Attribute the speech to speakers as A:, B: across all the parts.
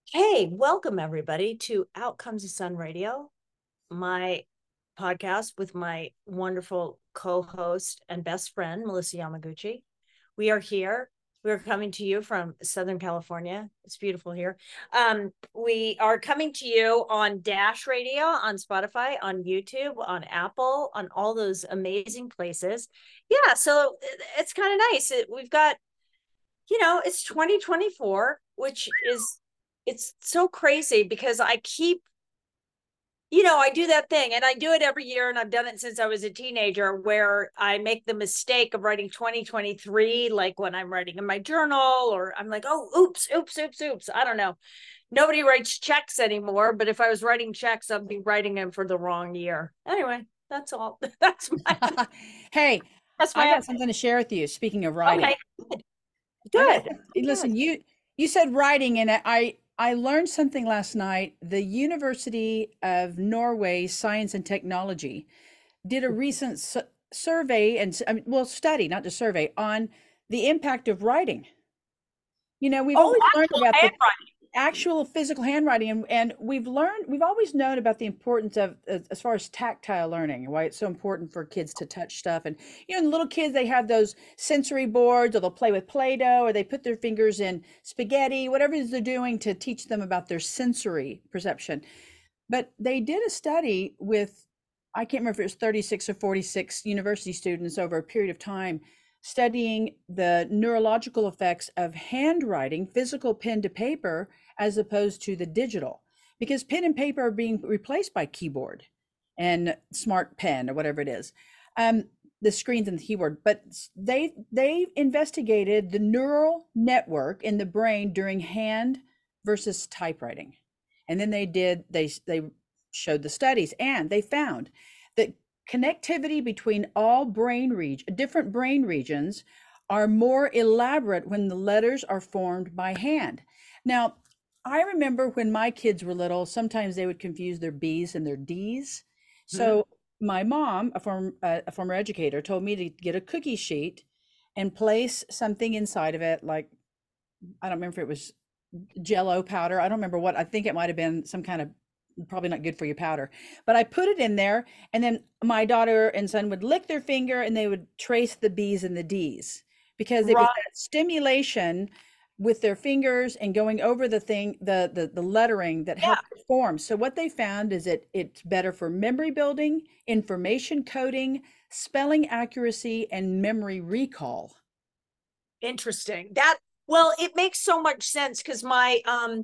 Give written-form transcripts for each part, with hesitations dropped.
A: Hey, welcome everybody to Out Comes the Sun Radio, my podcast with my wonderful co-host and best friend, Melissa Yamaguchi. We are here. We are coming to you from Southern California. It's beautiful here. We are coming to you on Dash Radio, on Spotify, on YouTube, on Apple, on all those amazing places. Yeah, so it's kind of nice. We've got it's 2024, which is it's so crazy because I do that thing and I do it every year and I've done it since I was a teenager where I make the mistake of writing 2023 like when I'm writing in my journal or I'm like, "Oh, oops. I don't know. Nobody writes checks anymore, but if I was writing checks, I'd be writing them for the wrong year." Anyway, that's all.
B: Hey,
A: That's
B: I
A: my
B: got something to share with you. Speaking of writing,
A: okay. Good.
B: listen, you said writing, and I learned something last night. The University of Norway Science and Technology did a recent survey and study, not just survey, on the impact of writing. We've
A: Oh,
B: always learned
A: actual
B: about the
A: handwriting.
B: actual physical handwriting, and we've always known about the importance of as far as tactile learning, and why it's so important for kids to touch stuff. And little kids, they have those sensory boards, or they'll play with Play-Doh, or they put their fingers in spaghetti, whatever it is they're doing to teach them about their sensory perception. But they did a study with, I can't remember if it was 36 or 46 university students over a period of time, studying the neurological effects of handwriting, physical pen to paper, as opposed to the digital. Because pen and paper are being replaced by keyboard and smart pen or whatever it is. The screens and the keyboard, but they investigated the neural network in the brain during hand versus typewriting. And then they showed the studies, and they found that connectivity between different brain regions are more elaborate when the letters are formed by hand. Now, I remember when my kids were little, sometimes they would confuse their B's and their D's.
A: Mhm.
B: So my mom, a former educator, told me to get a cookie sheet and place something inside of it, like, I don't remember if it was Jello powder. I don't remember what. I think it might have been some kind of, probably not good for you, powder. But I put it in there, and then my daughter and son would lick their finger and they would trace the B's and the D's, because it was
A: Right.
B: that stimulation with their fingers and going over the thing, the lettering, that
A: Yeah.
B: helped it form. So what they found is that it's better for memory building, information coding, spelling accuracy, and memory recall.
A: Interesting. Well, it makes so much sense because my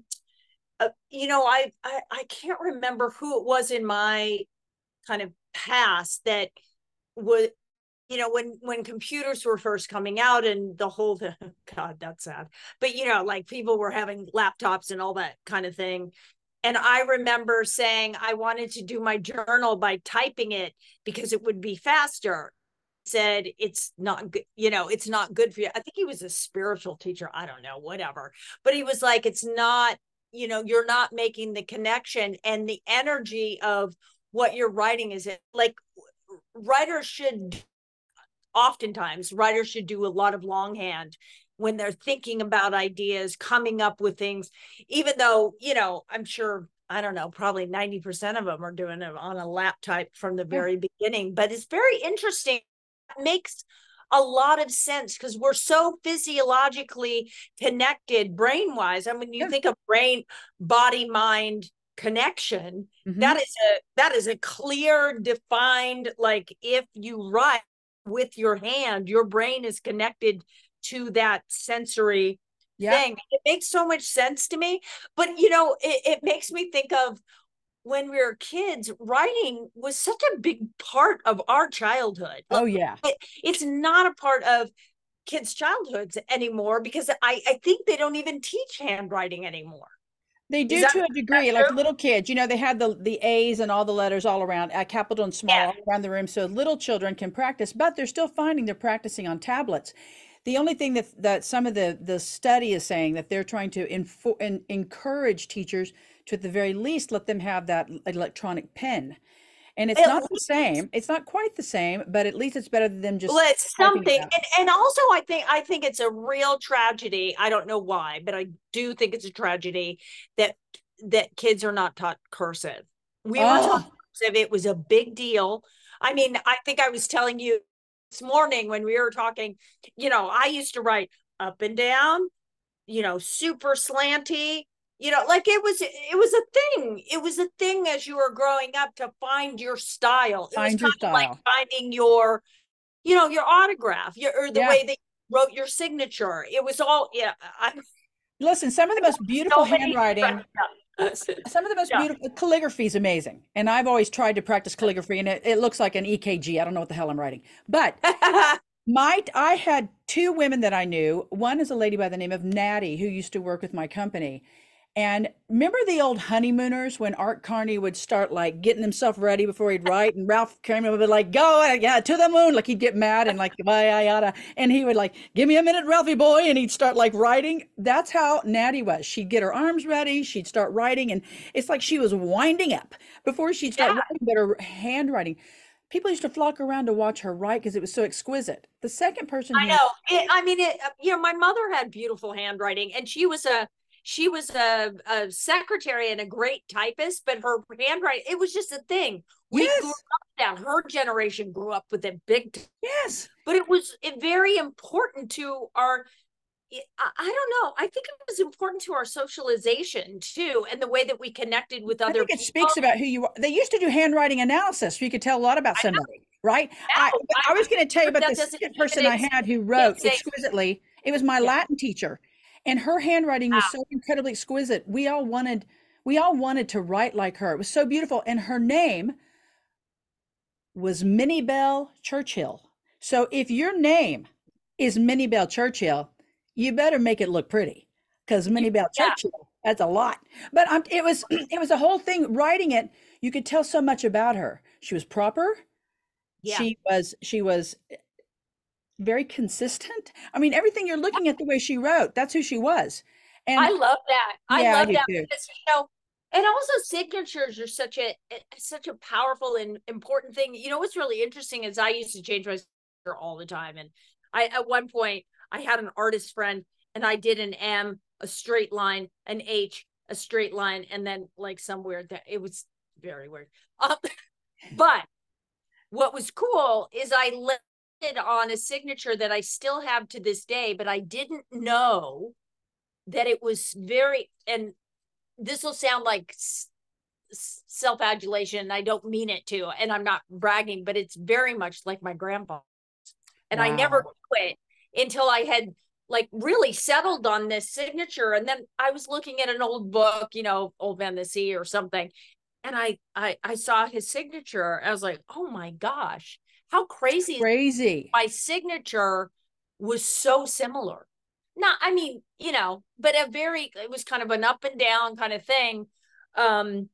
A: I can't remember who it was in my kind of past that would when computers were first coming out and the whole God, that's sad. But like people were having laptops and all that kind of thing. And I remember saying I wanted to do my journal by typing it because it would be faster. Said it's not good, it's not good for you. I think he was a spiritual teacher. I don't know, whatever. But he was like, it's not, you're not making the connection and the energy of what you're writing is it like writers should oftentimes writers should do a lot of longhand when they're thinking about ideas, coming up with things, even though, I'm sure, I don't know, probably 90% of them are doing it on a laptop from the
B: Yeah.
A: very beginning. But it's very interesting. It makes a lot of sense because we're so physiologically connected brain wise. I mean, you
B: Yeah.
A: think of brain, body, mind connection,
B: Hmm.
A: that is a clear, defined, like if you write with your hand, your brain is connected to that sensory
B: Yeah.
A: thing. It makes so much sense to me. But it makes me think of when we were kids, writing was such a big part of our childhood. Like,
B: Oh yeah.
A: it's not a part of kids' childhoods anymore because I think they don't even teach handwriting anymore.
B: They
A: Is
B: do
A: that
B: to a
A: that
B: degree, like
A: true?
B: little kids, they had the A's and all the letters all around, capital and small,
A: Yeah.
B: all around the room, so little children can practice, but they're still finding they're practicing on tablets. The only thing that some of the study is saying, that they're trying to encourage teachers to, at the very least, let them have that electronic pen. And it's
A: At
B: not the
A: least,
B: same. It's not quite the same, but at least it's better than them just
A: well, it's
B: typing it
A: something.
B: out.
A: And also I think it's a real tragedy. I don't know why, but I do think it's a tragedy that kids are not taught cursive. We were taught
B: Oh,
A: cursive. It was a big deal. I mean, I think I was telling you this morning when we were talking, I used to write up and down, super slanty, like it was a thing. It was a thing as you were growing up to find your style. It was
B: find your
A: kind of like
B: style.
A: finding your autograph, or the
B: Yeah.
A: way that you wrote your signature. It was all, yeah.
B: Listen, some of the most beautiful
A: So many
B: handwriting, some of the most
A: yeah.
B: beautiful calligraphy is amazing. And I've always tried to practice calligraphy, and it looks like an EKG. I don't know what the hell I'm writing. But I had two women that I knew. One is a lady by the name of Natty who used to work with my company. And remember the old honeymooners when Art Carney would start like getting himself ready before he'd write, and Ralph Kramer would be like, "Go, yeah, to the moon!" Like he'd get mad and like, "Yada yada," and he would like, "Give me a minute, Ralphie boy," and he'd start like writing. That's how Natty was. She'd get her arms ready, she'd start writing, and it's like she was winding up before she'd start
A: Yeah,
B: writing. But her handwriting, people used to flock around to watch her write because it was so exquisite. The second person
A: I
B: who,
A: know. I mean, my mother had beautiful handwriting, and she was a secretary and a great typist, but her handwriting, it was just a thing. We grew
B: yes,
A: up down. Her generation grew up with it big,
B: yes,
A: but it was very important to our. I don't know. I think it was important to our socialization too, and the way that we connected with
B: I
A: other
B: think it
A: people.
B: speaks about who you are. They used to do handwriting analysis, so you could tell a lot about
A: I know
B: somebody, right?
A: now.
B: I was going to tell you
A: But
B: about the
A: that doesn't
B: second
A: even
B: person I had who wrote
A: say,
B: exquisitely. It was my
A: yeah.
B: Latin teacher, and her handwriting was
A: Wow.
B: so incredibly exquisite. We all wanted to write like her. It was so beautiful, and her name was Minnie Bell Churchill. So if your name is Minnie Bell Churchill, you better make it look pretty, because Minnie Bell
A: Yeah.
B: Churchill, that's a lot. But it was it was a whole thing. Writing it, you could tell so much about her. She was proper.
A: Yeah.
B: She was very consistent. I mean, everything you're looking at the way she wrote, that's who she was.
A: I
B: And
A: love that. I
B: yeah, I
A: love
B: do
A: that
B: too.
A: because and also signatures are such a powerful and important thing. What's really interesting is I used to change my signature all the time, and I at one point I had an artist friend, and I did an M, a straight line, an H, a straight line, and then like some weird that it was very weird. But what was cool is I landed on a signature that I still have to this day, but I didn't know that it was very, and this will sound like self-adulation. I don't mean it to, and I'm not bragging, but it's very much like my grandpa. And I never
B: Wow.
A: knew it until I had like really settled on this signature. And then I was looking at an old book, Old Man the Sea or something. And I saw his signature. I was like, oh my gosh, how crazy is
B: Crazy.
A: my signature was so similar. Not, I mean, but it was kind of an up and down kind of thing. Um,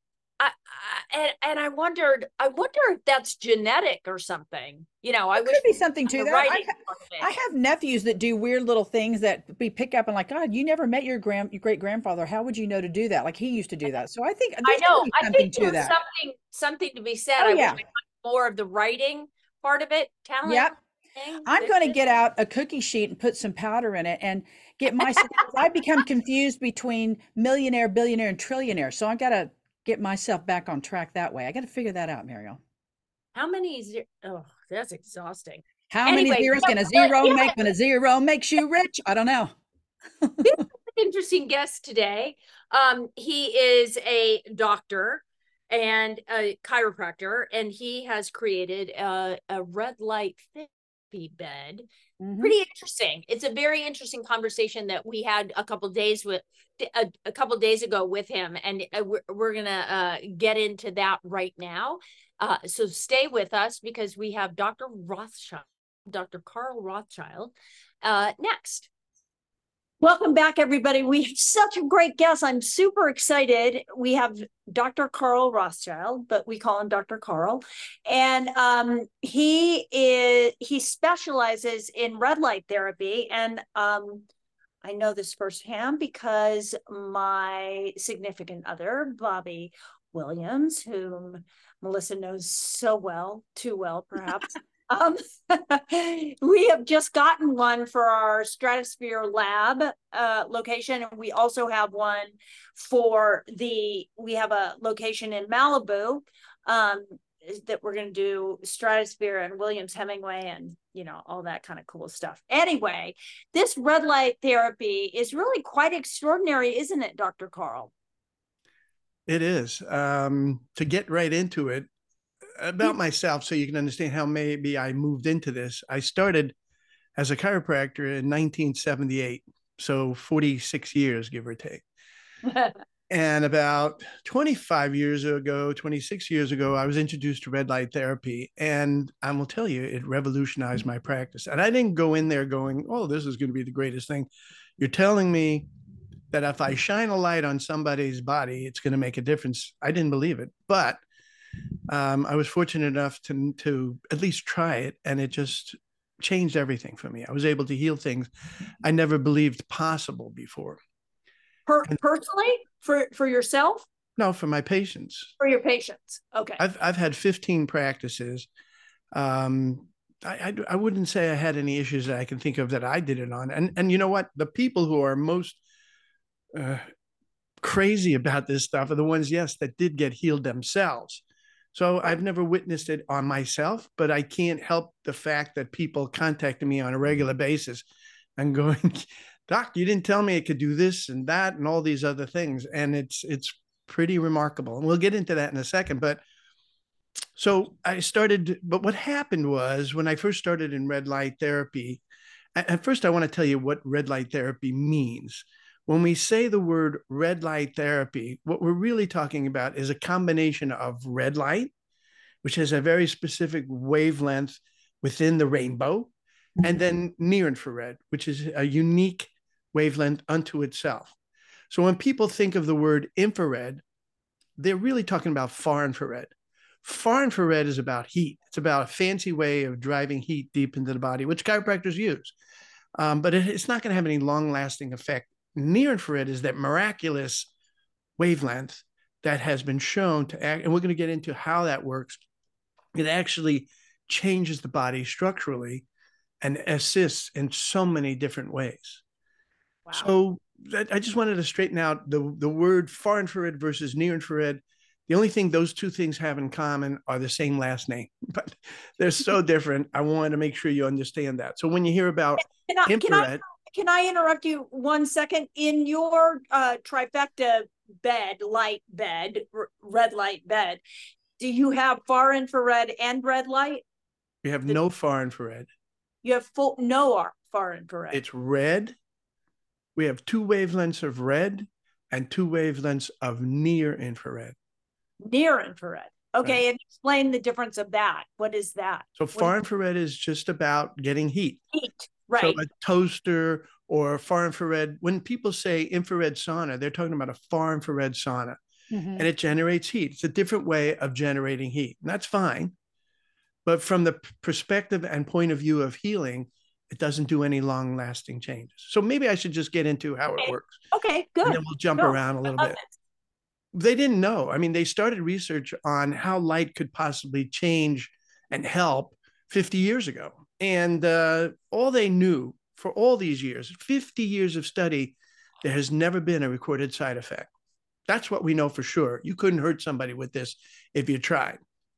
A: and I wonder if that's genetic or something. I
B: It
A: wish
B: could be something to
A: the
B: that.
A: writing part of
B: I
A: it.
B: have nephews that do weird little things that we pick up and like, God, you never met your great grandfather. How would you know to do that? Like he used to do that. So I think
A: I
B: there's got to
A: know.
B: be
A: I
B: something
A: think
B: to
A: there's
B: that.
A: something to be said.
B: Oh
A: I wish
B: yeah.
A: I had more of the writing part of it, talent
B: Yep.
A: thing.
B: I'm going to get out a cookie sheet and put some powder in it and get myself. I become confused between millionaire, billionaire, and trillionaire. So I got to get myself back on track that way. I got to figure that out, Mariel.
A: How many? Oh, that's exhausting.
B: How many
A: Anyway,
B: zeros can a
A: but
B: zero make when a zero makes you rich? I don't know.
A: interesting guest today. He is a doctor and a chiropractor, and he has created a red light therapy bed.
B: Hmm.
A: Pretty interesting. It's a very interesting conversation that we had a couple days ago with him, and we're gonna get into that right now. So stay with us because we have Dr. Rothschild, Dr. Carl Rothschild, next. Welcome back, everybody. We have such a great guest. I'm super excited. We have Dr. Carl Rothschild, but we call him Dr. Carl. And he specializes in red light therapy. And I know this firsthand because my significant other, Bobby, Williams, whom Melissa knows so well, too well, perhaps. We have just gotten one for our Stratosphere Lab location, and we also have one for we have a location in Malibu that we're going to do Stratosphere and Williams Hemingway and, all that kind of cool stuff. Anyway, this red light therapy is really quite extraordinary, isn't it, Dr. Carl?
C: It is. To get right into it, about myself, so you can understand how maybe I moved into this. I started as a chiropractor in 1978, so 46 years, give or take. And about 26 years ago, I was introduced to red light therapy. And I will tell you, it revolutionized my practice. And I didn't go in there going, oh, this is going to be the greatest thing. You're telling me that if I shine a light on somebody's body, it's going to make a difference. I didn't believe it. But I was fortunate enough to at least try it, and it just changed everything for me. I was able to heal things I never believed possible before.
A: Personally, for yourself?
C: No, for my patients.
A: For your patients. Okay.
C: I've had 15 practices. I wouldn't say I had any issues that I can think of that I did it on. And you know what? The people who are most crazy about this stuff are the ones, yes, that did get healed themselves. So I've never witnessed it on myself, but I can't help the fact that people contacting me on a regular basis and going, Doc, you didn't tell me it could do this and that and all these other things. And it's pretty remarkable. And we'll get into that in a second. But what happened was when I first started in red light therapy, and first I want to tell you what red light therapy means. When we say the word red light therapy, what we're really talking about is a combination of red light, which has a very specific wavelength within the rainbow, and then near infrared, which is a unique wavelength unto itself. So when people think of the word infrared, they're really talking about far infrared. Far infrared is about heat. It's about a fancy way of driving heat deep into the body, which chiropractors use. But it's not going to have any long-lasting effect. Near infrared is that miraculous wavelength that has been shown to act, and we're going to get into how that works. It actually changes the body structurally and assists in so many different ways. Wow. So I just wanted to straighten out the word far infrared versus near infrared. The only thing those two things have in common are the same last name, but they're so different. I wanted to make sure you understand that. So when you hear about infrared...
A: Can I interrupt you 1 second? In your trifecta bed, light bed, red light bed, do you have far infrared and red light?
C: We have no far infrared.
A: You have far infrared.
C: It's red. We have 2 wavelengths of red and 2 wavelengths of near infrared.
A: Near infrared. Okay, right. And explain the difference of that. What is that?
C: So far infrared is just about getting heat.
A: Heat. Right.
C: So a toaster or far infrared, when people say infrared sauna, they're talking about a far infrared sauna, and it generates heat. It's a different way of generating heat, and that's fine. But from the perspective and point of view of healing, it doesn't do any long lasting changes. So maybe I should just get into how it works.
A: Okay, good.
C: And then we'll jump around a little bit. They didn't know. I mean, they started research on how light could possibly change and help 50 years ago. And all they knew for all these years, 50 years of study, there has never been a recorded side effect. That's what we know for sure. You couldn't hurt somebody with this if you tried.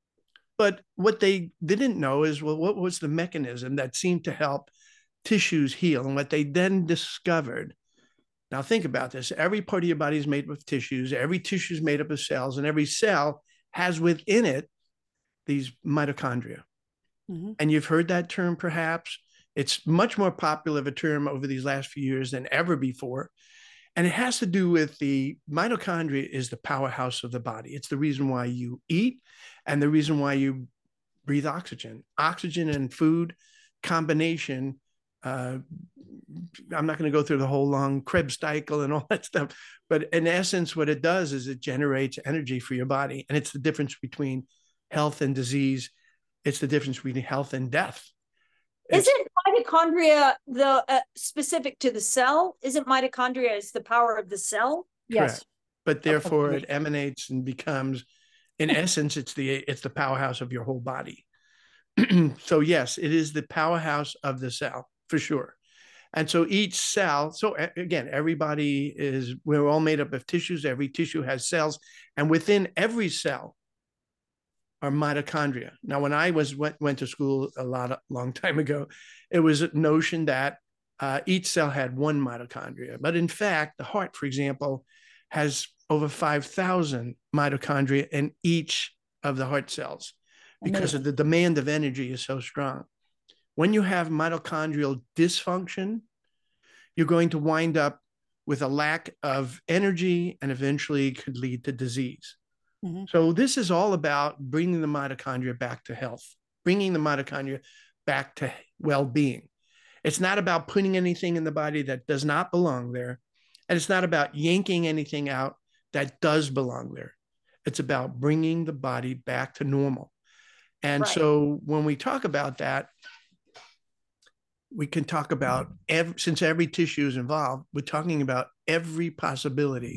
C: But what they didn't know is, well, what was the mechanism that seemed to help tissues heal? And what they then discovered, now think about this, every part of your body is made up of tissues, every tissue is made up of cells, and every cell has within it these mitochondria. And you've heard that term, perhaps. It's much more popular of a term over these last few years than ever before. And it has to do with the mitochondria is the powerhouse of the body. It's the reason why you eat and the reason why you breathe oxygen. Oxygen and food combination. I'm not going to go through the whole long Krebs cycle and all that stuff. But in essence, what it does is it generates energy for your body. And it's the difference between health and disease. It's the difference between health and death.
A: Isn't mitochondria the specific to the cell? Isn't mitochondria is the power of the cell?
B: Yes.
C: but therefore
B: Okay.
C: it emanates and becomes, in essence, it's the powerhouse of your whole body. So yes, it is the powerhouse of the cell for sure. And so each cell, so again, we're all made up of tissues. Every tissue has cells. And within every cell are mitochondria. Now, when I went to school long time ago, it was a notion that each cell had one mitochondria. But in fact, the heart, for example, has over 5,000 mitochondria in each of the heart cells because of the demand of energy is so strong. When you have mitochondrial dysfunction, you're going to wind up with a lack of energy and eventually could lead to disease. Mm-hmm. So this is all about bringing the mitochondria back to health, bringing the mitochondria back to well-being. It's not about putting anything in the body that does not belong there. And it's not about yanking anything out that does belong there. It's about bringing the body back to normal. And so when we talk about that, we can talk about, since every tissue is involved, we're talking about every possibility.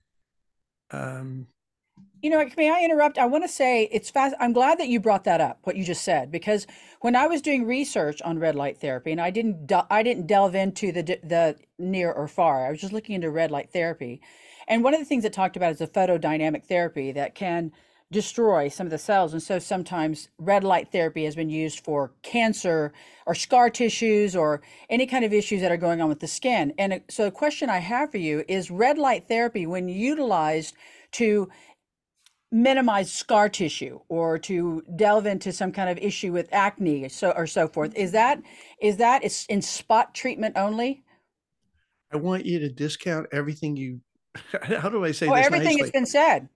B: May I interrupt? I want to say it's fast. I'm glad that you brought that up, what you just said, because when I was doing research on red light therapy, and I didn't delve into the near or far, I was just looking into red light therapy. And one of the things it talked about is a photodynamic therapy that can destroy some of the cells. And so sometimes red light therapy has been used for cancer or scar tissues or any kind of issues that are going on with the skin. And so the question I have for you is, red light therapy, when utilized to minimize scar tissue or to delve into some kind of issue with acne or so forth, is that in spot treatment only?
C: I want you to discount everything how do I say this
B: everything
C: nicely?
B: Has been said.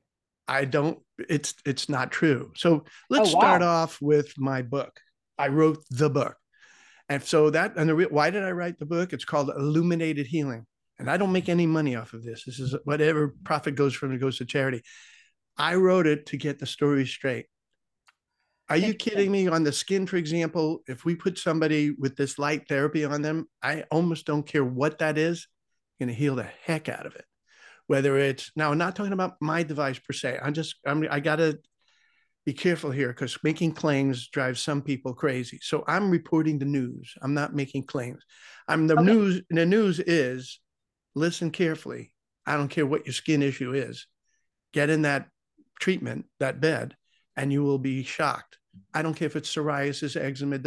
C: It's not true. So let's start off with my book. I wrote the book. And so why did I write the book? It's called Illuminated Healing. And I don't make any money off of this. This is whatever profit goes from it goes to charity. I wrote it to get the story straight. Are you kidding me? On the skin, for example, if we put somebody with this light therapy on them, I almost don't care what that is, going to heal the heck out of it. Whether it's, now I'm not talking about my device per se. I got to be careful here because making claims drives some people crazy. So I'm reporting the news. I'm not making claims. The news is, listen carefully. I don't care what your skin issue is. Get in that treatment, that bed, and you will be shocked. I don't care if it's psoriasis, eczema,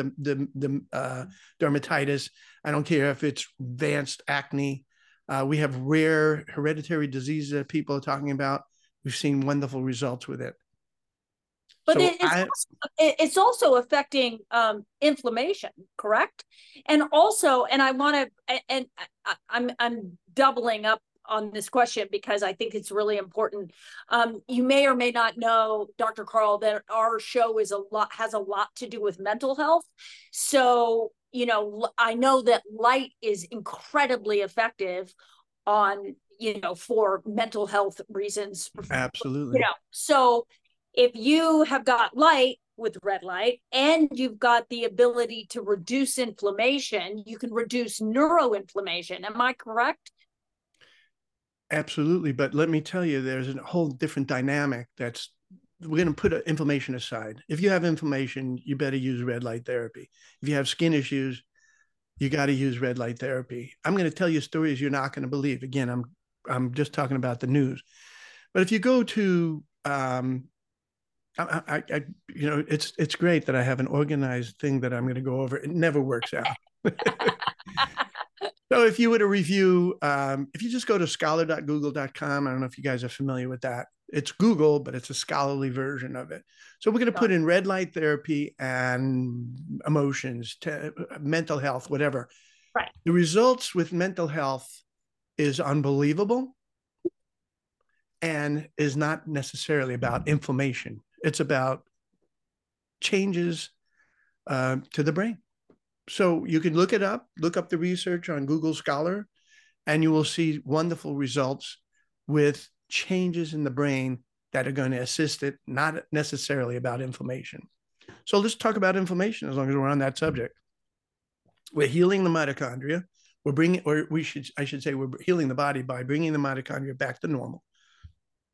C: dermatitis. I don't care if it's advanced acne. We have rare hereditary diseases that people are talking about. We've seen wonderful results with it.
A: But it's also affecting inflammation, correct? And also, and I want to, and I'm doubling up on this question because I think it's really important. You may or may not know, Dr. Carl, that our show has a lot to do with mental health. So, I know that light is incredibly effective on, for mental health reasons.
C: Absolutely.
A: So if you have got light with red light and you've got the ability to reduce inflammation, you can reduce neuroinflammation. Am I correct?
C: Absolutely. But let me tell you, there's a whole different dynamic we're going to put inflammation aside. If you have inflammation, you better use red light therapy. If you have skin issues, you got to use red light therapy. I'm going to tell you stories you're not going to believe. Again, I'm just talking about the news. But if you go to, it's great that I have an organized thing that I'm going to go over. It never works out. So if you were to review, if you just go to scholar.google.com, I don't know if you guys are familiar with that. It's Google, but it's a scholarly version of it. So we're going to put in red light therapy and emotions, mental health, whatever.
A: Right.
C: The results with mental health is unbelievable and is not necessarily about inflammation. It's about changes to the brain. So you can look up the research on Google Scholar, and you will see wonderful results with changes in the brain that are going to assist it, not necessarily about inflammation. So let's talk about inflammation as long as we're on that subject. We're healing the mitochondria. We're healing the body by bringing the mitochondria back to normal.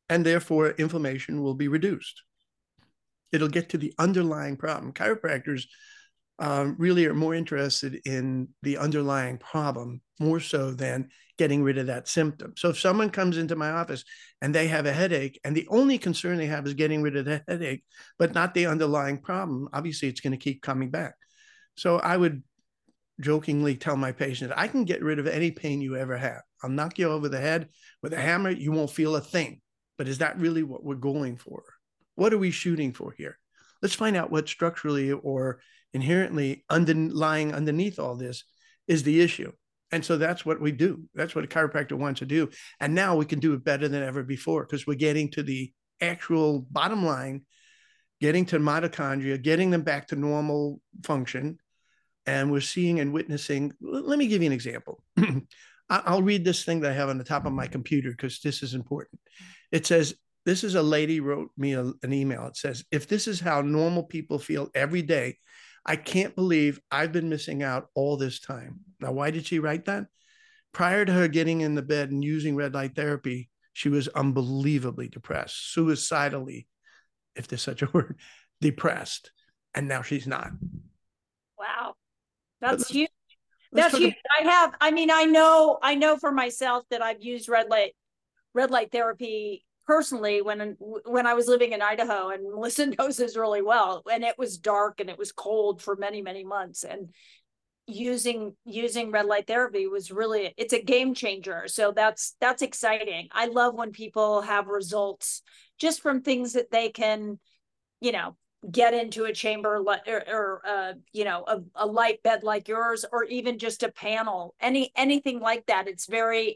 C: and therefore inflammation will be reduced. It'll get to the underlying problem. Chiropractors really are more interested in the underlying problem more so than getting rid of that symptom. So if someone comes into my office and they have a headache and the only concern they have is getting rid of the headache, but not the underlying problem, obviously it's going to keep coming back. So I would jokingly tell my patients, I can get rid of any pain you ever have. I'll knock you over the head with a hammer. You won't feel a thing. But is that really what we're going for? What are we shooting for here? Let's find out what structurally or inherently lying underneath all this is the issue. And so that's what we do. That's what a chiropractor wants to do. And now we can do it better than ever before because we're getting to the actual bottom line, getting to mitochondria, getting them back to normal function. And we're seeing and witnessing. Let me give you an example. I'll read this thing that I have on the top of my computer because this is important. It says, this is a lady wrote me an email. It says, if this is how normal people feel every day, I can't believe I've been missing out all this time. Now, why did she write that? Prior to her getting in the bed and using red light therapy, she was unbelievably depressed, suicidally, if there's such a word, depressed. And now she's not.
A: Wow. That's huge. That's huge. I know for myself that I've used red light therapy personally when I was living in Idaho, and Melissa knows this really well. And it was dark and it was cold for many, many months. And using red light therapy was really, it's a game changer. So that's exciting. I love when people have results just from things that they can, get into a chamber or a light bed like yours, or even just a panel, anything like that. It's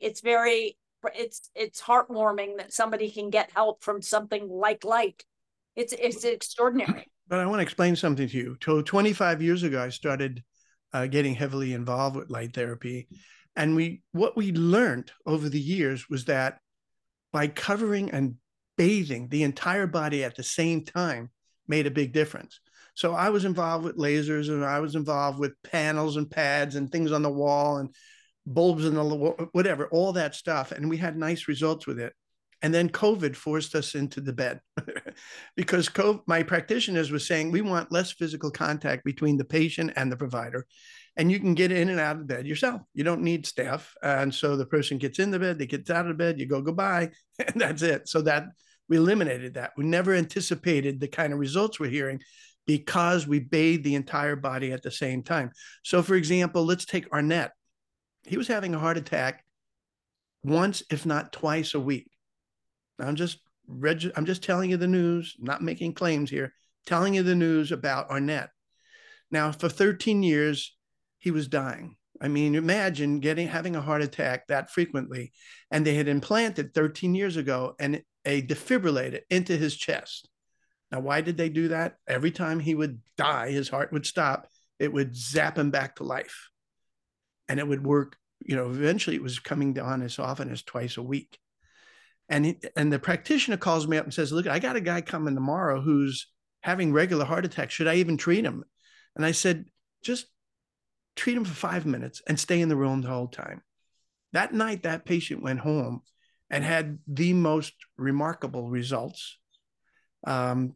A: heartwarming that somebody can get help from something like light. It's extraordinary.
C: But I want to explain something to you. So 25 years ago, I started getting heavily involved with light therapy. And what we learned over the years was that by covering and bathing the entire body at the same time made a big difference. So I was involved with lasers, and I was involved with panels and pads and things on the wall and bulbs in the whatever, all that stuff. And we had nice results with it. And then COVID forced us into the bed because my practitioners were saying, we want less physical contact between the patient and the provider. And you can get in and out of bed yourself. You don't need staff. And so the person gets in the bed, they get out of bed, you go goodbye, and that's it. So that we eliminated that. We never anticipated the kind of results we're hearing because we bathed the entire body at the same time. So for example, let's take Arnett. He was having a heart attack once, if not twice a week. I'm just telling you the news, not making claims here, telling you the news about Arnett. Now, for 13 years, he was dying. I mean, imagine having a heart attack that frequently. And they had implanted 13 years ago a defibrillator into his chest. Now, why did they do that? Every time he would die, his heart would stop. It would zap him back to life. And it would work, eventually it was coming down as often as twice a week. And the practitioner calls me up and says, look, I got a guy coming tomorrow who's having regular heart attacks. Should I even treat him? And I said, just treat him for 5 minutes and stay in the room the whole time. That night, that patient went home and had the most remarkable results. I'm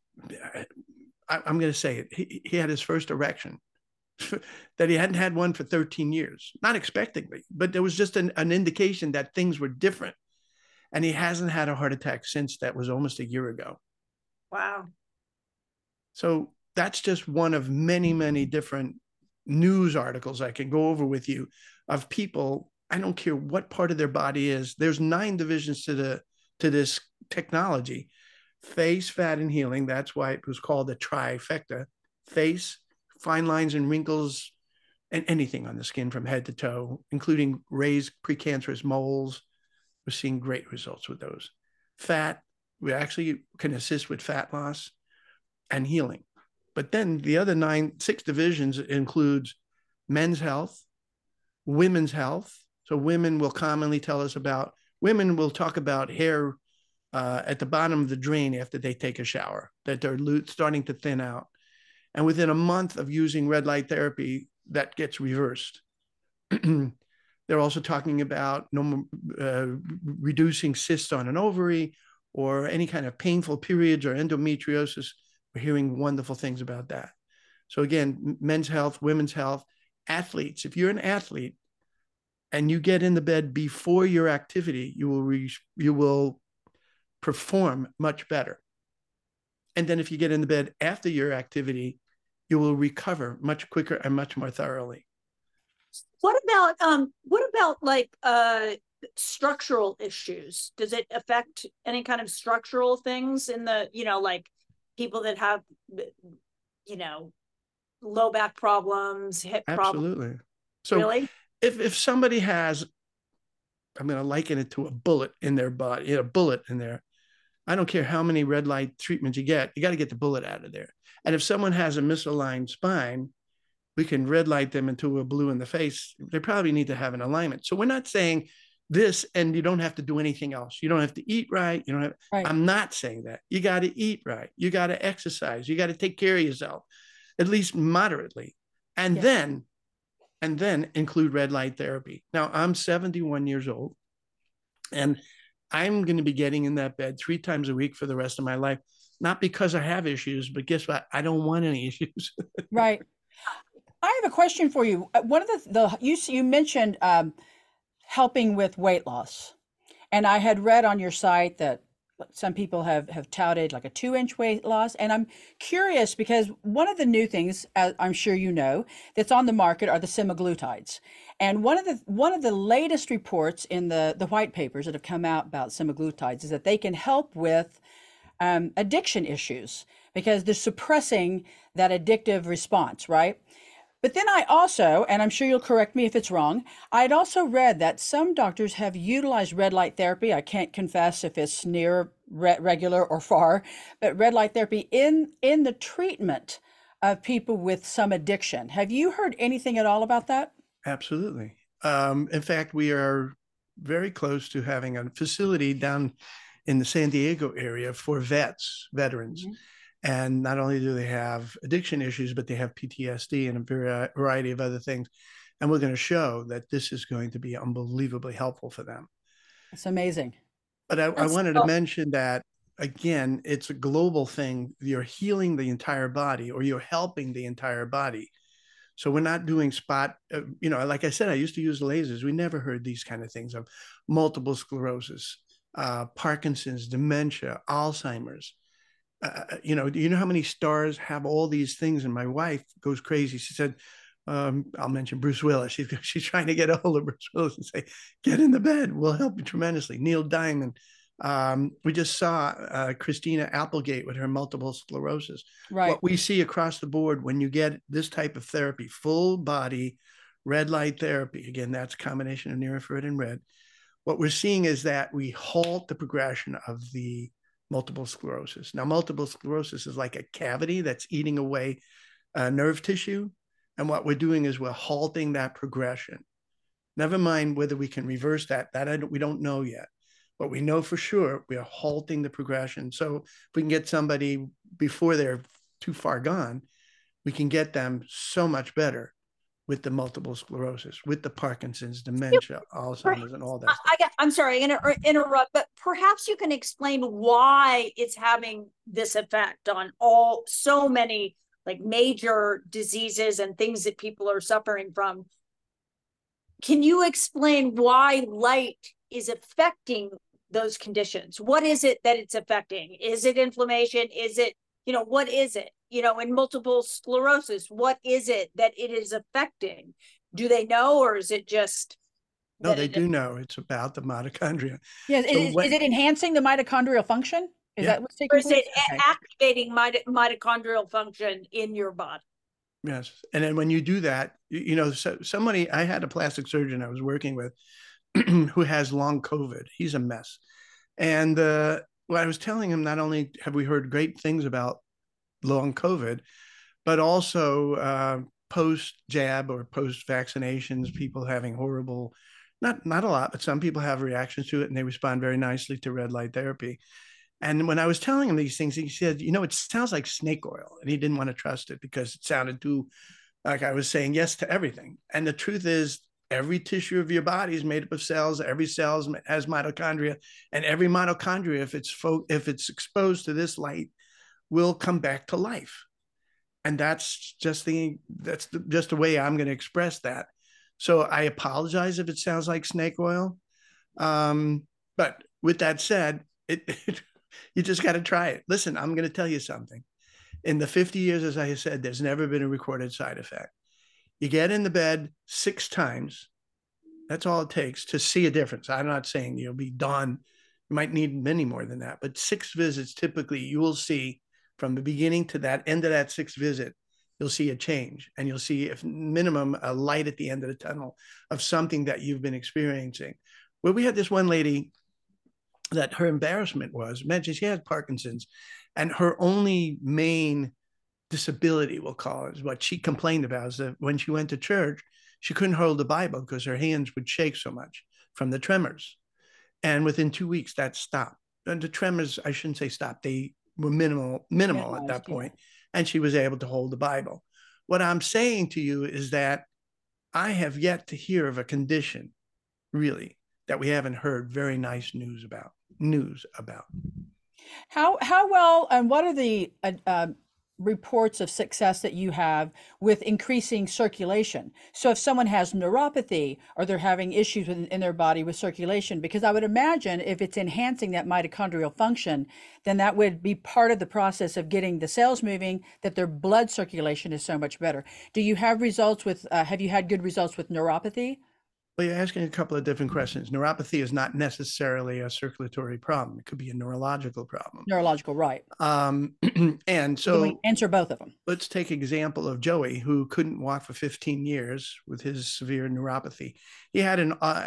C: going to say it. He had his first erection that he hadn't had one for 13 years, not expectedly, but there was just an indication that things were different. And he hasn't had a heart attack since. That was almost a year ago.
A: Wow.
C: So that's just one of many, many different news articles I can go over with you of people. I don't care what part of their body is. There's 9 divisions to this technology. Face, fat, and healing. That's why it was called the trifecta. Face, fine lines and wrinkles, and anything on the skin from head to toe, including raised precancerous moles. We're seeing great results with those. Fat, we actually can assist with fat loss and healing. But then the other 6 divisions includes men's health, women's health. So women will commonly women will talk about hair at the bottom of the drain after they take a shower, that they're starting to thin out. And within a month of using red light therapy, that gets reversed. They're also talking about reducing cysts on an ovary or any kind of painful periods or endometriosis, we're hearing wonderful things about that. So again, men's health, women's health, athletes. If you're an athlete and you get in the bed before your activity, you will perform much better. And then if you get in the bed after your activity, you will recover much quicker and much more thoroughly.
A: What about like structural issues? Does it affect any kind of structural things in the, like people that have, low back problems, hip problems?
C: Absolutely. So
A: really?
C: if somebody has, I'm going to liken it to a bullet in their body, a bullet in there. I don't care how many red light treatments you got to get the bullet out of there. And if someone has a misaligned spine, we can red light them into a blue in the face. They probably need to have an alignment. So we're not saying this and you don't have to do anything else. You don't have to eat right. You don't have, right. I'm not saying that. You got to eat right. You got to exercise. You got to take care of yourself, at least moderately. And then include red light therapy. Now I'm 71 years old and I'm going to be getting in that bed 3 times a week for the rest of my life. Not because I have issues, but guess what? I don't want any issues.
B: Right. I have a question for you. One of you mentioned helping with weight loss, and I had read on your site that some people have touted like a 2-inch weight loss, and I'm curious because one of the new things, as I'm sure you know, that's on the market are the semaglutides, and one of the latest reports in the white papers that have come out about semaglutides is that they can help with addiction issues because they're suppressing that addictive response, right? But then I also, and I'm sure you'll correct me if it's wrong, I'd also read that some doctors have utilized red light therapy. I can't confess if it's near regular or far, but red light therapy in the treatment of people with some addiction. Have you heard anything at all about that?
C: Absolutely. In fact, we are very close to having a facility down in the San Diego area for veterans. Mm-hmm. And not only do they have addiction issues, but they have PTSD and a variety of other things. And we're going to show that this is going to be unbelievably helpful for them.
B: It's amazing.
C: But I wanted to mention that, again, it's a global thing. You're healing the entire body or you're helping the entire body. So we're not doing spot, like I said, I used to use lasers. We never heard these kind of things of multiple sclerosis, Parkinson's, dementia, Alzheimer's. Do you know how many stars have all these things? And my wife goes crazy. She said, I'll mention Bruce Willis. She's trying to get a hold of Bruce Willis and say, get in the bed. We'll help you tremendously. Neil Diamond. We just saw Christina Applegate with her multiple sclerosis.
B: Right.
C: What we see across the board when you get this type of therapy, full body red light therapy, again, that's a combination of Neuroferrin and red. What we're seeing is that we halt the progression of the multiple sclerosis. Now, multiple sclerosis is like a cavity that's eating away nerve tissue. And what we're doing is we're halting that progression. Never mind whether we can reverse that. We don't know yet. But we know for sure we are halting the progression. So if we can get somebody before they're too far gone, we can get them so much better with the multiple sclerosis, with the Parkinson's, dementia, Alzheimer's, and all that.
A: I'm sorry, interrupt, but perhaps you can explain why it's having this effect on so many like major diseases and things that people are suffering from. Can you explain why light is affecting those conditions? What is it that it's affecting? Is it inflammation? Is it, what is it? In multiple sclerosis, what is it that it is affecting? Do they know, or is it just?
C: No, they do know. It's about the mitochondria.
B: Yeah, is it enhancing the mitochondrial function? Is that what's taking place?
A: Or is it activating mitochondrial function in your body?
C: Yes, and then when you do that, I had a plastic surgeon I was working with who has long COVID. He's a mess, and what I was telling him, not only have we heard great things about long COVID, but also post-jab or post-vaccinations, people having horrible, not a lot, but some people have reactions to it and they respond very nicely to red light therapy. And when I was telling him these things, he said, it sounds like snake oil. And he didn't want to trust it because it sounded too like I was saying yes to everything. And the truth is every tissue of your body is made up of cells. Every cell has mitochondria, and every mitochondria, if it's exposed to this light, will come back to life. And that's just the way I'm going to express that. So I apologize if it sounds like snake oil. But with that said, you just got to try it. Listen, I'm going to tell you something. In the 50 years, as I said, there's never been a recorded side effect. You get in the bed 6 times. That's all it takes to see a difference. I'm not saying you'll be done. You might need many more than that, but 6 visits, typically you will see from the beginning to that end of that 6th visit, you'll see a change, and you'll see, if minimum, a light at the end of the tunnel of something that you've been experiencing. Well, we had this one lady that her embarrassment was, imagine she had Parkinson's, and her only main disability, we'll call it, is what she complained about, is that when she went to church, she couldn't hold the Bible because her hands would shake so much from the tremors. And within 2 weeks, that stopped. And the tremors, I shouldn't say stopped, they were minimal at that point. And she was able to hold the Bible. What I'm saying to you is that I have yet to hear of a condition, really, that we haven't heard very nice news about.
B: How well, and what are the reports of success that you have with increasing circulation? So if someone has neuropathy, or they're having issues in their body with circulation, because I would imagine if it's enhancing that mitochondrial function, then that would be part of the process of getting the cells moving, that their blood circulation is so much better. Do you have results with, have you had good results with neuropathy?
C: Well, you're asking a couple of different questions. Neuropathy is not necessarily a circulatory problem. It could be a neurological problem.
B: Neurological, right.
C: And so
B: we answer both of them.
C: Let's take example of Joey, who couldn't walk for 15 years with his severe neuropathy. He had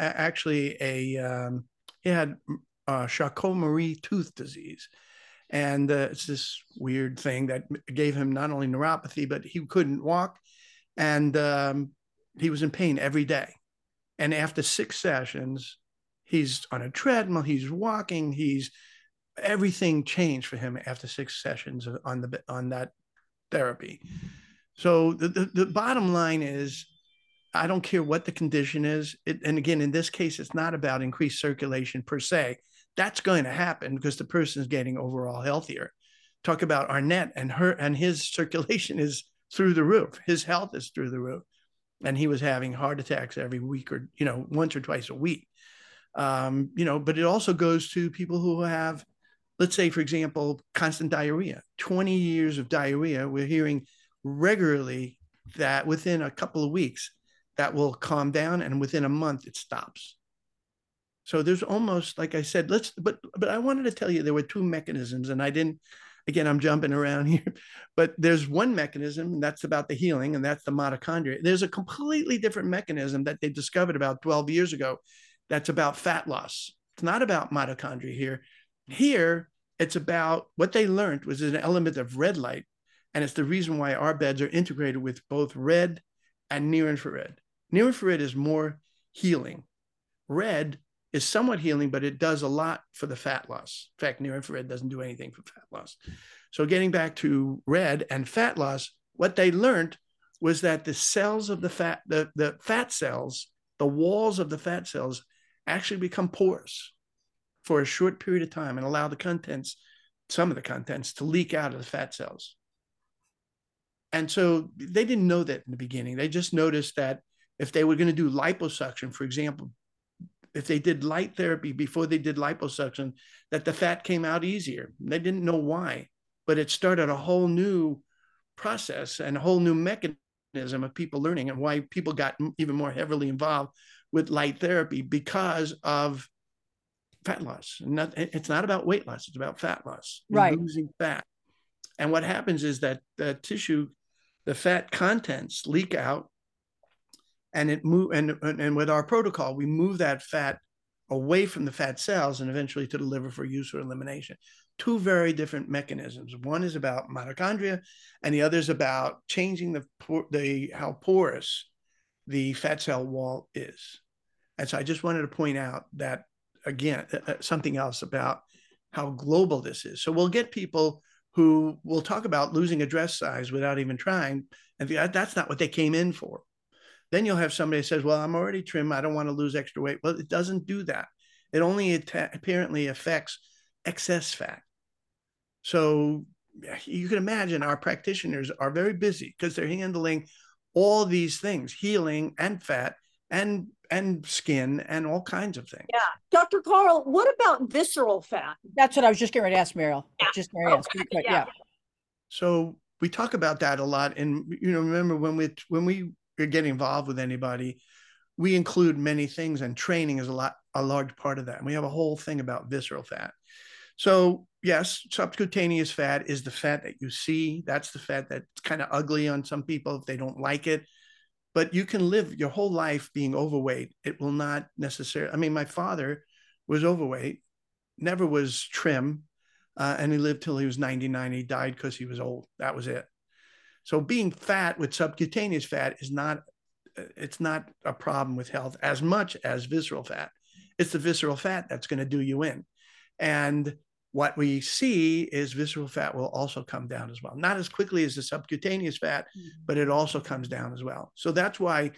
C: he had Charcot-Marie-Tooth disease. And it's this weird thing that gave him not only neuropathy, but he couldn't walk, and he was in pain every day. And after 6 sessions, he's on a treadmill, he's walking, everything changed for him after 6 sessions on that therapy. So the bottom line is, I don't care what the condition is. And again, in this case, it's not about increased circulation per se. That's going to happen because the person is getting overall healthier. Talk about Arnett, and his circulation is through the roof. His health is through the roof. And he was having heart attacks every week, or, once or twice a week. But it also goes to people who have, let's say, for example, constant diarrhea, 20 years of diarrhea. We're hearing regularly that within a couple of weeks, that will calm down, and within a month, it stops. So there's almost, like I said, but I wanted to tell you there were 2 mechanisms, and I didn't. Again, I'm jumping around here, but there's one mechanism, and that's about the healing, and that's the mitochondria. There's a completely different mechanism that they discovered about 12 years ago that's about fat loss. It's not about mitochondria here. Here, it's about what they learned was an element of red light, and it's the reason why our beds are integrated with both red and near infrared. Near infrared is more healing. Red is somewhat healing, but it does a lot for the fat loss. In fact, near infrared doesn't do anything for fat loss. So getting back to red and fat loss, what they learned was that the cells of the fat cells, the walls of the fat cells, actually become porous for a short period of time and allow some of the contents to leak out of the fat cells. And so they didn't know that in the beginning. They just noticed that if they were going to do liposuction, for example, if they did light therapy before they did liposuction, that the fat came out easier. They didn't know why, but it started a whole new process and a whole new mechanism of people learning, and why people got even more heavily involved with light therapy because of fat loss. It's not about weight loss, it's about fat loss.
B: Right.
C: Losing fat. And what happens is that the tissue, the fat contents leak out, and and with our protocol, we move that fat away from the fat cells and eventually to the liver for use or elimination. 2 very different mechanisms. One is about mitochondria, and the other is about changing how porous the fat cell wall is. And so I just wanted to point out that, again, something else about how global this is. So we'll get people who will talk about losing a dress size without even trying, and that's not what they came in for. Then you'll have somebody that says, well, I'm already trim. I don't want to lose extra weight. Well, it doesn't do that. It only apparently affects excess fat. So you can imagine our practitioners are very busy because they're handling all these things, healing and fat and skin and all kinds of things.
A: Yeah. Dr. Carl, what about visceral fat?
B: That's what I was just getting ready to ask, Meryl.
A: Yeah.
B: Just Mary asked.
A: Okay.
B: Yeah.
C: So we talk about that a lot. And, remember when we are getting involved with anybody, we include many things, and training is a large part of that. And we have a whole thing about visceral fat. So yes, subcutaneous fat is the fat that you see. That's the fat that's kind of ugly on some people if they don't like it. But you can live your whole life being overweight. It will not necessarily. I mean, my father was overweight, never was trim, and he lived till he was 99. He died because he was old. That was it. So being fat with subcutaneous fat is not. It's not a problem with health as much as visceral fat. It's the visceral fat that's going to do you in. And what we see is visceral fat will also come down as well. Not as quickly as the subcutaneous fat, but it also comes down as well. So that's why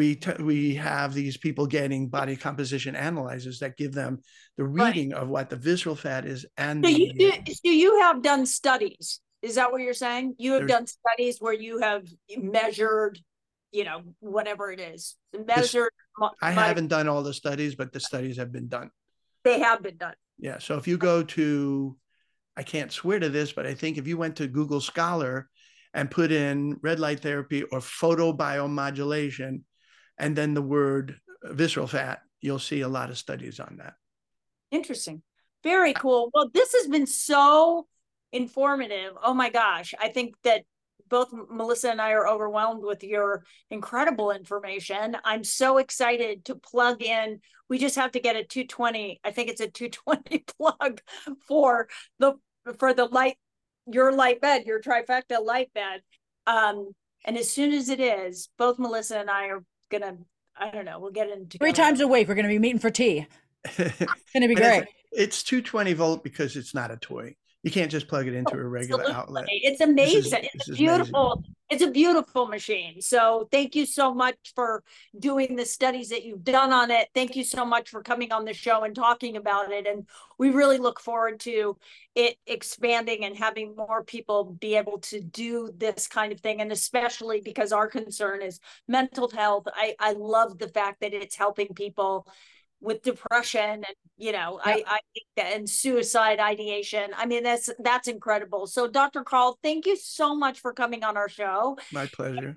C: we have these people getting body composition analyzers that give them the reading of what the visceral fat is. And
A: so you have done studies. Is that what you're saying? You have done studies where you have measured, whatever it is. Measured.
C: I haven't done all the studies, but the studies have been done.
A: They have been done.
C: Yeah. So if you go to, I can't swear to this, but I think if you went to Google Scholar and put in red light therapy or photobiomodulation, and then the word visceral fat, you'll see a lot of studies on that.
A: Interesting. Very cool. Well, this has been so informative. Oh my gosh. I think that both Melissa and I are overwhelmed with your incredible information. I'm so excited to plug in. We just have to get a 220. I think it's a 220 plug for the light, your light bed, your trifecta light bed. And as soon as it is, both Melissa and I are gonna, I don't know, we'll get into
B: 3 times a week. We're going to be meeting for tea. It's going to be great.
C: It's 220 volt because it's not a toy. You can't just plug it into a regular outlet.
A: It's amazing. It's beautiful. Amazing. It's a beautiful machine. So thank you so much for doing the studies that you've done on it. Thank you so much for coming on the show and talking about it. And we really look forward to it expanding and having more people be able to do this kind of thing. And especially because our concern is mental health. I love the fact that it's helping people with depression and I think that, and suicide ideation. I mean, that's incredible. So Dr. Carl, thank you so much for coming on our show.
C: My pleasure.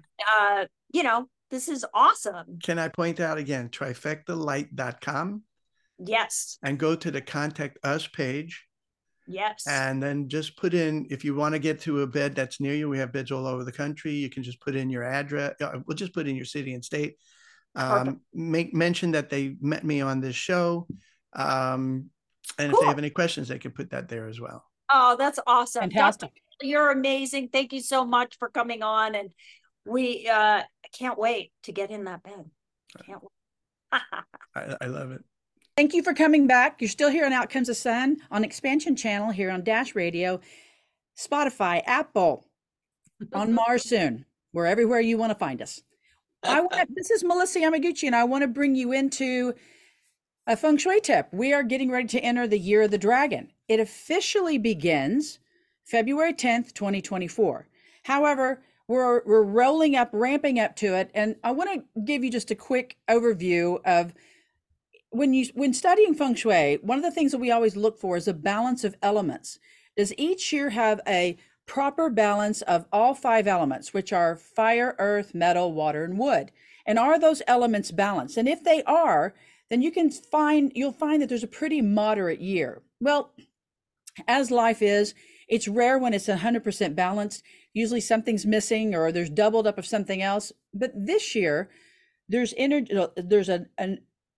A: This is awesome.
C: Can I point out again, trifectalight.com?
A: Yes.
C: And go to the contact us page.
A: Yes.
C: And then just put in, if you want to get to a bed that's near you, we have beds all over the country. You can just put in your address. We'll just put in your city and state. Make mention that they met me on this show. And if they have any questions, they can put that there as well.
A: Oh, that's awesome.
B: Fantastic.
A: You're amazing. Thank you so much for coming on. And we can't wait to get in that bed. Can't wait.
C: I love it.
B: Thank you for coming back. You're still here on Outcomes of Sun on Expansion Channel here on Dash Radio, Spotify, Apple, on Mars soon. We're everywhere you want to find us. This is Melissa Yamaguchi, and I want to bring you into a feng shui tip. We are getting ready to enter the Year of the Dragon. It officially begins February 10th, 2024. However, we're ramping up to it, and I want to give you just a quick overview of when studying feng shui. One of the things that we always look for is a balance of elements. Does each year have a proper balance of all 5 elements, which are fire, earth, metal, water, and wood? And are those elements balanced? And if they are, then you'll find that there's a pretty moderate year. Well, as life is, it's rare when it's 100% balanced. Usually something's missing or there's doubled up of something else. But this year, there's an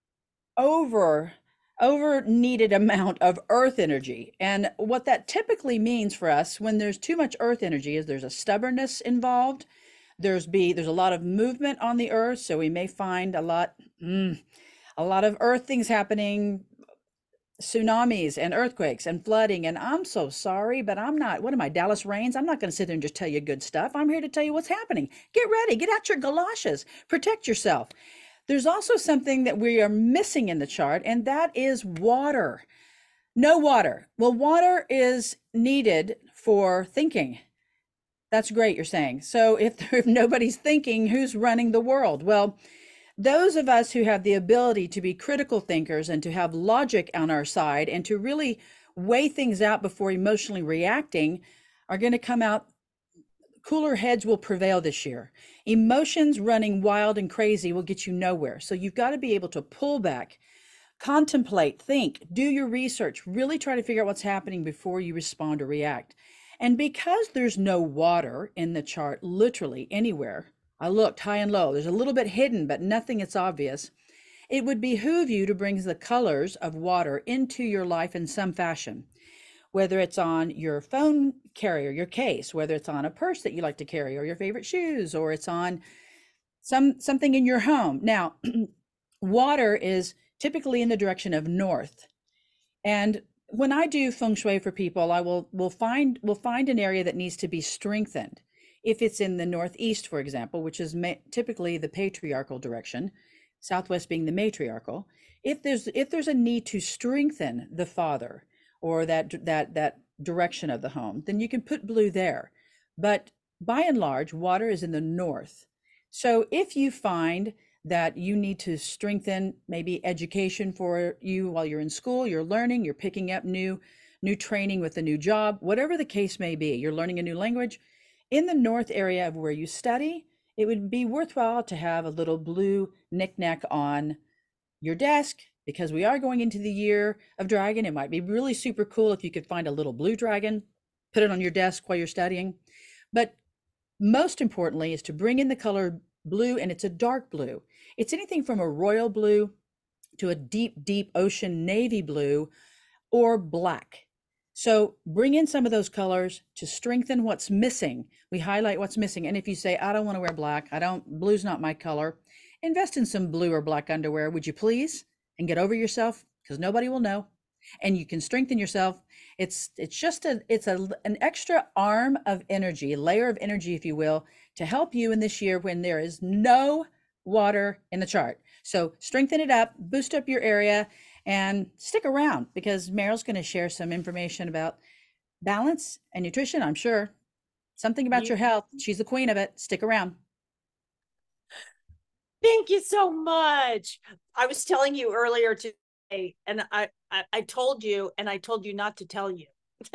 B: over needed amount of earth energy. And what that typically means for us when there's too much earth energy is there's a stubbornness involved. There's a lot of movement on the earth. So we may find a lot of earth things happening, tsunamis and earthquakes and flooding. And I'm so sorry, but I'm not, what am I, Dallas Rains? I'm not going to sit there and just tell you good stuff. I'm here to tell you what's happening. Get ready, get out your galoshes, protect yourself. There's also something that we are missing in the chart, and that is water. No water. Well, water is needed for thinking. That's great, you're saying. So if nobody's thinking, who's running the world? Well, those of us who have the ability to be critical thinkers and to have logic on our side and to really weigh things out before emotionally reacting are going to come out. Cooler heads will prevail this year. Emotions running wild and crazy will get you nowhere. So you've got to be able to pull back, contemplate, think, do your research, really try to figure out what's happening before you respond or react. And because there's no water in the chart, literally anywhere, I looked high and low, there's a little bit hidden, but nothing that's obvious. It would behoove you to bring the colors of water into your life in some fashion, whether it's on your phone carrier, your case, whether it's on a purse that you like to carry, or your favorite shoes, or it's on something in your home. Now, water is typically in the direction of north. And when I do feng shui for people, we'll find an area that needs to be strengthened. If it's in the northeast, for example, which is typically the patriarchal direction, southwest being the matriarchal, if there's a need to strengthen the father or that direction of the home, then you can put blue there. But by and large, water is in the north. So if you find that you need to strengthen maybe education for you while you're in school, you're learning, you're picking up new training with a new job, whatever the case may be, you're learning a new language, in the north area of where you study, it would be worthwhile to have a little blue knickknack on your desk, because we are going into the year of dragon. It might be really super cool if you could find a little blue dragon, put it on your desk while you're studying. But most importantly is to bring in the color blue, and it's a dark blue. It's anything from a royal blue to a deep, deep ocean navy blue or black. So bring in some of those colors to strengthen what's missing. We highlight what's missing. And if you say, I don't want to wear black, blue's not my color, invest in some blue or black underwear, would you please? And get over yourself, because nobody will know. And you can strengthen yourself. It's just an extra arm of energy, a layer of energy, if you will, to help you in this year when there is no water in the chart. So strengthen it up, boost up your area, and stick around, because Meryl's going to share some information about balance and nutrition, I'm sure. Something about your health. She's the queen of it. Stick around.
A: Thank you so much. I was telling you earlier today, and I told you, and I told you not to tell you.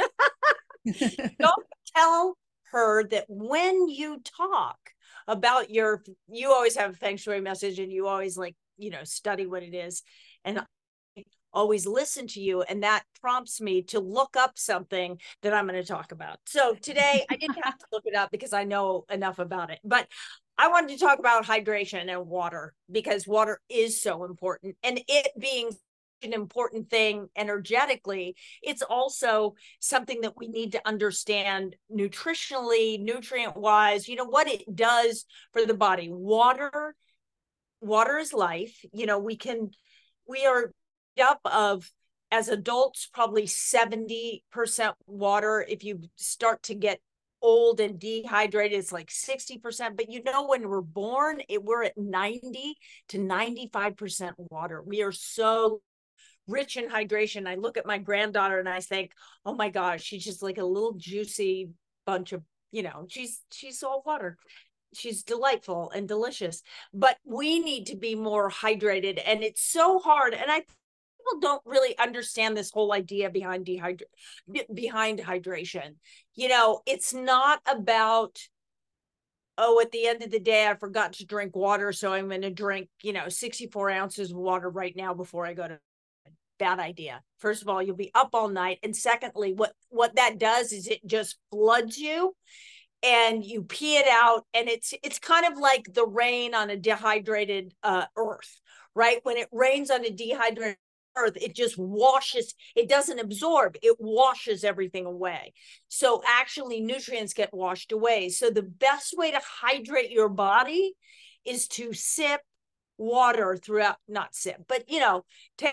A: Don't tell her that when you talk about you always have a feng shui message, and you always study what it is. And always listen to you, and that prompts me to look up something that I'm going to talk about. So today I didn't have to look it up because I know enough about it, but I wanted to talk about hydration and water, because water is so important, and it being an important thing energetically, it's also something that we need to understand nutritionally, nutrient wise, what it does for the body. Water is life. We are up of, as adults, probably 70% water. If you start to get old and dehydrated, it's like 60%. But when we're born, we're at 90 to 95% water. We are so rich in hydration. I look at my granddaughter and I think, oh my gosh, she's just like a little juicy bunch of, she's all water. She's delightful and delicious, but we need to be more hydrated, and it's so hard. And people don't really understand this whole idea behind hydration. It's not about, at the end of the day, I forgot to drink water, so I'm going to drink, 64 ounces of water right now before I go to bed. Bad idea. First of all, you'll be up all night. And secondly, what that does is it just floods you, and you pee it out, and it's kind of like the rain on a dehydrated earth, right? When it rains on a dehydrated earth, it just washes, it doesn't absorb, it washes everything away. So actually nutrients get washed away. So the best way to hydrate your body is to sip water throughout, not sip, but take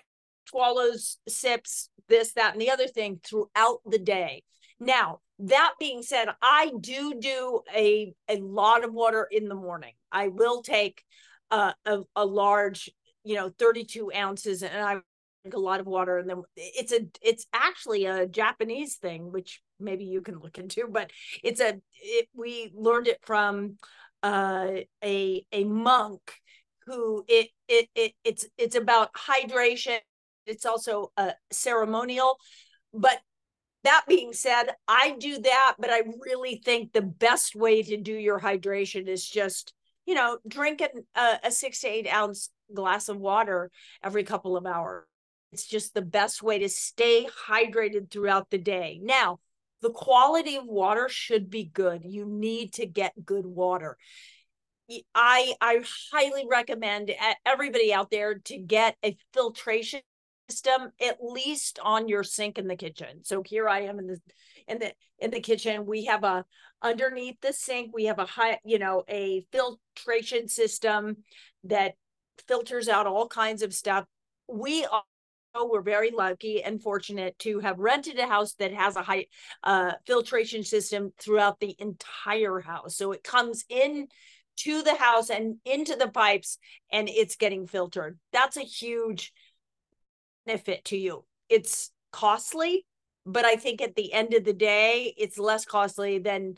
A: swallows, sips, this, that, and the other thing throughout the day. Now, that being said, I do a lot of water in the morning. I will take a large, 32 ounces, and I drink a lot of water. And then it's actually a Japanese thing, which maybe you can look into, but we learned it from a monk who it's about hydration. It's also ceremonial, but that being said, I do that, but I really think the best way to do your hydration is just, drink a 6 to 8 ounce glass of water every couple of hours. It's just the best way to stay hydrated throughout the day. Now, the quality of water should be good. You need to get good water. I highly recommend everybody out there to get a filtration system, at least on your sink in the kitchen. So here I am in the kitchen. We have underneath the sink, we have a filtration system that filters out all kinds of stuff. We're very lucky and fortunate to have rented a house that has a high filtration system throughout the entire house. So it comes in to the house and into the pipes, and it's getting filtered. That's a huge benefit to you. It's costly, but I think at the end of the day, it's less costly than,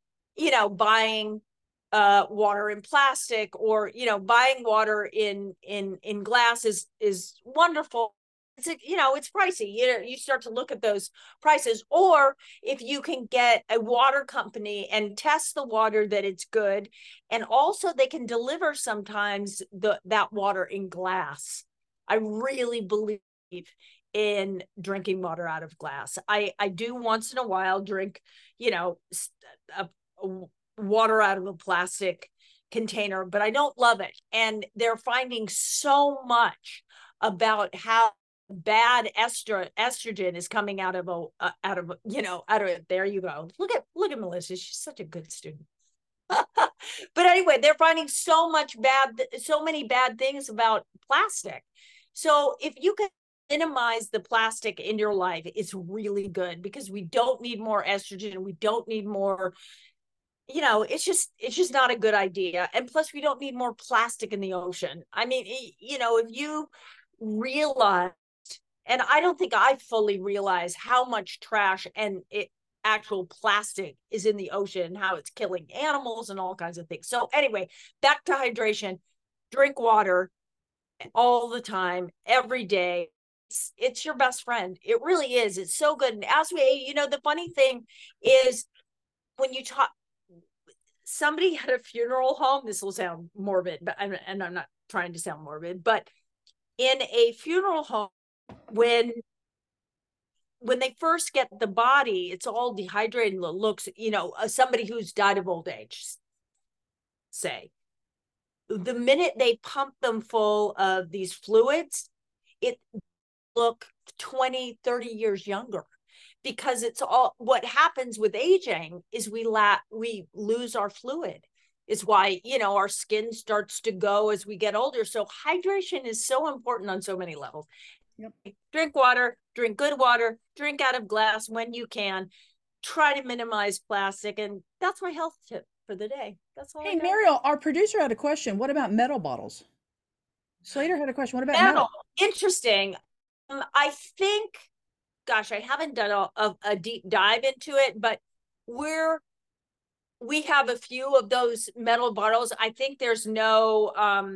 A: buying water in plastic, or, buying water in glass is wonderful. It's pricey. You start to look at those prices, or if you can get a water company and test the water that it's good, and also they can deliver sometimes that water in glass. I really believe in drinking water out of glass. I do once in a while drink, water out of a plastic container, but I don't love it. And they're finding so much about how bad estrogen is coming out of there you go. Look at Melissa. She's such a good student. But anyway, they're finding so many bad things about plastic. So if you can minimize the plastic in your life, it's really good, because we don't need more estrogen. We don't need more, it's just not a good idea. And plus, we don't need more plastic in the ocean. I mean, if you realize, and I don't think I fully realize how much trash and actual plastic is in the ocean, how it's killing animals and all kinds of things. So anyway, back to hydration. Drink water all the time, every day. It's your best friend. It really is. It's so good. And as the funny thing is, when you talk, somebody at a funeral home, this will sound morbid, but I'm not trying to sound morbid, but in a funeral home, when they first get the body, it's all dehydrated and looks, somebody who's died of old age, say. The minute they pump them full of these fluids, it look 20, 30 years younger, because it's all, what happens with aging is we lose our fluid. Is why, our skin starts to go as we get older. So hydration is so important on so many levels. Yep. Drink water, drink good water, drink out of glass when you can. Try to minimize plastic. And that's my health tip for the day. That's all.
B: Hey, Mariel, our producer had a question. What about metal bottles? Slater had a question. What about metal?
A: Interesting. I think, gosh, I haven't done a deep dive into it, but we have a few of those metal bottles. I think there's no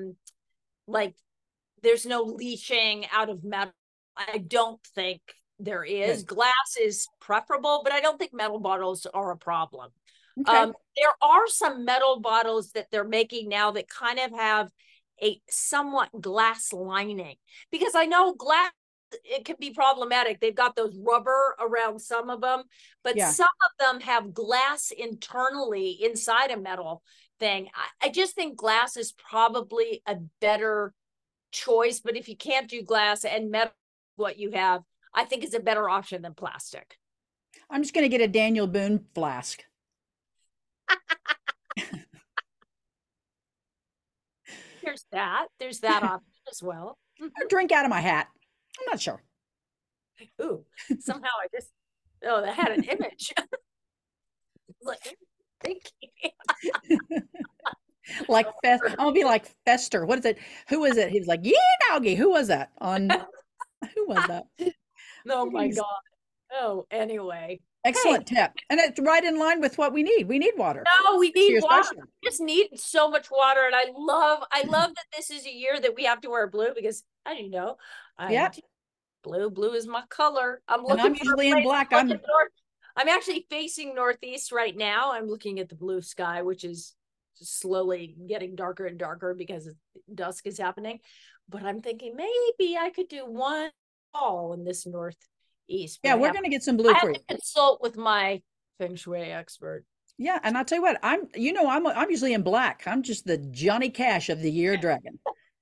A: there's no leaching out of metal. I don't think there is. Okay. Glass is preferable, but I don't think metal bottles are a problem. Okay. There are some metal bottles that they're making now that kind of have a somewhat glass lining, because I know glass, it can be problematic. They've got those rubber around some of them, but some of them have glass internally inside a metal thing. I just think glass is probably a better choice, but if you can't do glass and metal, what you have, I think is a better option than plastic.
B: I'm just going to get a Daniel Boone flask.
A: There's that option as well.
B: Or drink out of my hat. I'm not sure.
A: Ooh, somehow I had an image. Like, thank you.
B: Like Fest, I'll be like Fester. What is it? Who is it? He was like, yeah, doggy. Who was that on? Who was that?
A: Oh my God. Oh, anyway.
B: Excellent tip, and it's right in line with what we need. We need water.
A: No, we need water.
B: Special.
A: We just need so much water, and I love that this is a year that we have to wear blue because, as you know, blue is my color. I'm
B: usually in black.
A: I'm actually facing northeast right now. I'm looking at the blue sky, which is slowly getting darker and darker because dusk is happening. But I'm thinking maybe I could do one fall in this northeast.
B: Yeah, we're going to get some blue for you.
A: I consult with my feng shui expert.
B: Yeah, and I'll tell you what, I'm usually in black. I'm just the Johnny Cash of the year dragon.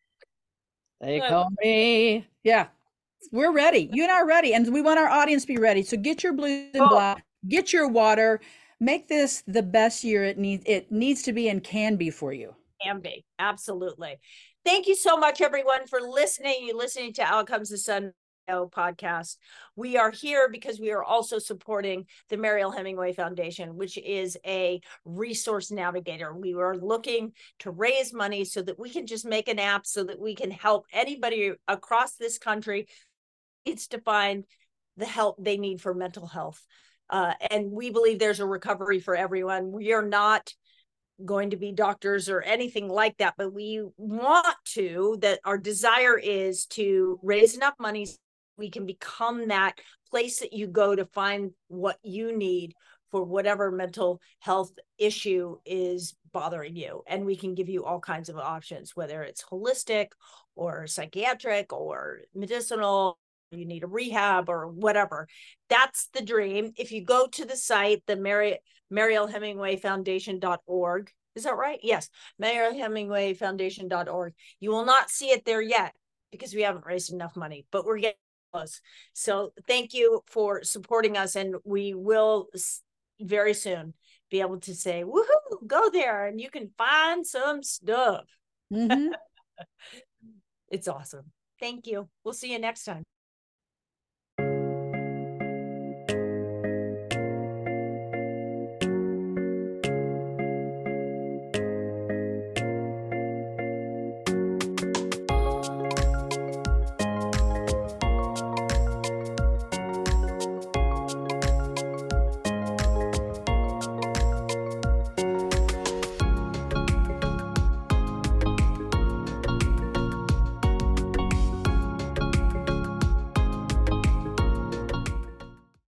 B: They call me. Yeah, we're ready. You and I are ready, and we want our audience to be ready. So get your blue and black, get your water, make this the best year it needs to be and can be for you.
A: Can be, absolutely. Thank you so much, everyone, for listening. You're listening to Out Comes the Sun podcast. We are here because we are also supporting the Mariel Hemingway Foundation, which is a resource navigator. We are looking to raise money so that we can just make an app so that we can help anybody across this country needs to find the help they need for mental health. And we believe there's a recovery for everyone. We are not going to be doctors or anything like that, but we want to, that our desire is to raise enough money so we can become that place that you go to find what you need for whatever mental health issue is bothering you. And we can give you all kinds of options, whether it's holistic or psychiatric or medicinal, you need a rehab or whatever. That's the dream. If you go to the site, the Mariel Hemingway Foundation.org, is that right? Yes, Mariel Hemingway Foundation.org. You will not see it there yet because we haven't raised enough money, but we're getting close. So thank you for supporting us, and we will very soon be able to say, woohoo, go there and you can find some stuff. Mm-hmm. It's awesome. Thank you. We'll see you next time.